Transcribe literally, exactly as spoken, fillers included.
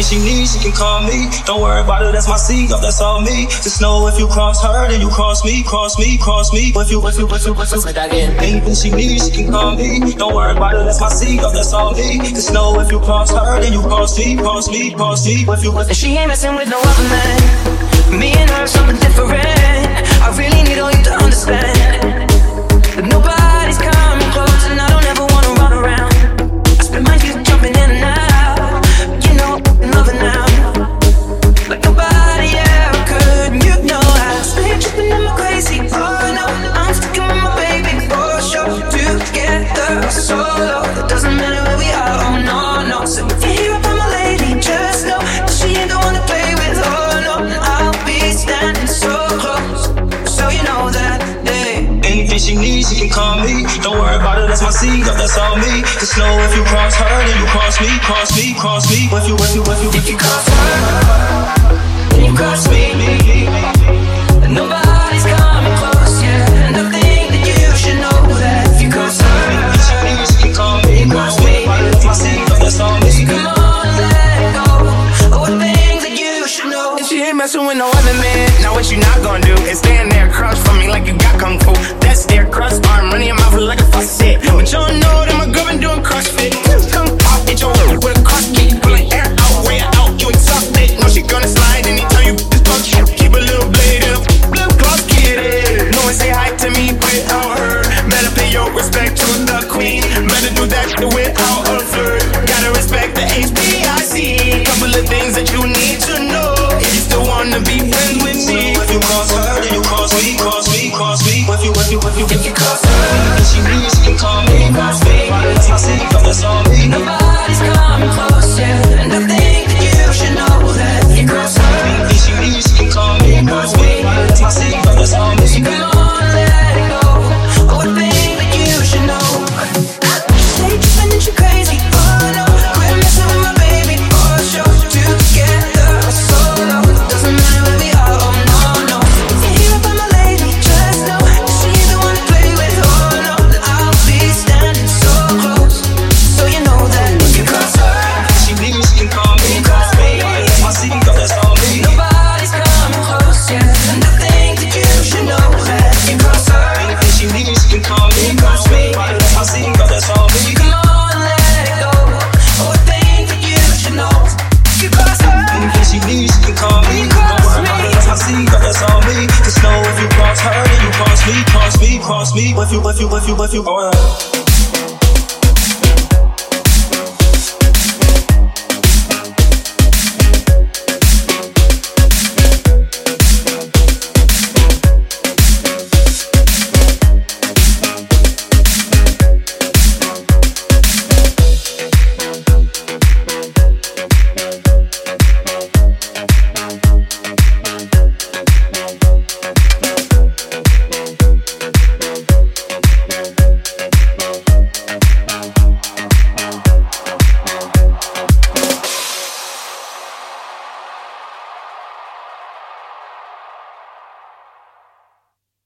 she needs, she can call me. Don't worry about it, that's my seed, oh, that's all me. Just know if you cross her, then you cross me, cross me, cross me. If you, if you, if you, if you, anything she needs, she can call me. Don't worry about it, that's my seed, oh, that's all me. Just know if you cross her, then you cross me, cross me, cross me. If you, if you. She ain't messing with no other man. Me and her, something different. I really need all you to understand that nobody's coming close, and I don't ever wanna run around. I spend my youth jumping in and out, but you know I'm loving now, like nobody ever could. You know I stay tripping, I'm crazy. Oh no, I'm sticking with my baby for sure. Together, solo, it doesn't matter where we are. Oh no, no. So if you're here up on my lady, just know that she ain't the one to play with. Oh no, I'll be standing so close, so you know that. Hey. Anything she needs, she can call me. Don't worry about it, that's my seed, oh, that's all me. Just know if you cross her, then you cross me, cross me, cross me. If you, if you, if you, If you cross her, then you cross me. And nobody's coming close, yeah. And I think that you should know that if you cross her, anything she needs, she can call me. Cross me, that's my seed, oh, that's all me. come on, let it go. Oh, what things that you should know. If she ain't messing with no other man, now what you not gonna do is stand there crouch for me like you got kung fu. That's their crust, arm running your mouth like a faucet. But you don't know that my girl been doing CrossFit. Come pop, hit your with a cross kick. Pull the air out, way out, you exhausted. No, she gonna slide anytime you this fuck. Keep a little blade in a flip clock, get it. No one say hi to me without her. Better pay your respect to the queen. Better do that without a flirt. Gotta respect the H B I C. Couple of things that you need to know if you still wanna be friends with me. If you cross her, then you cross me, cross me, cross me. If you, if you, if you, If you cross her, anything she needs, she can call me. Cross me, that's my seed, oh, that's all me. nobody's coming close, yeah. And I think that you should know that if you cross her, Anything she needs, she can call me. Cross me, that's my seed, oh, that's all me. come on, let it go. Oh, what thing that you should know. Stay tripping and she crazy, oh no. Quit messing with my baby, for sure. Together, solo, doesn't matter where we are, oh no, no. If you're here up on my lady, just know that she ain't the one to play with, oh no. That I'll be standing so close, so you know that if you cross her, She needs, she can call me. Cross me, that's my seed, oh, that's all me. nobody's coming close, yeah. And I think that you should know that if you cross her, Anything she needs, she can call me. Cross me, that's my seed, oh, that's all me. come on, let it go. Oh, I think that you should know if you cross her. Anything she needs, she can call me. Don't worry about it, that's my seed, oh, that's all me. Just know if you cross her, then you cross me, cross me, cross me. If you, if you, if you, if you, oh, yeah.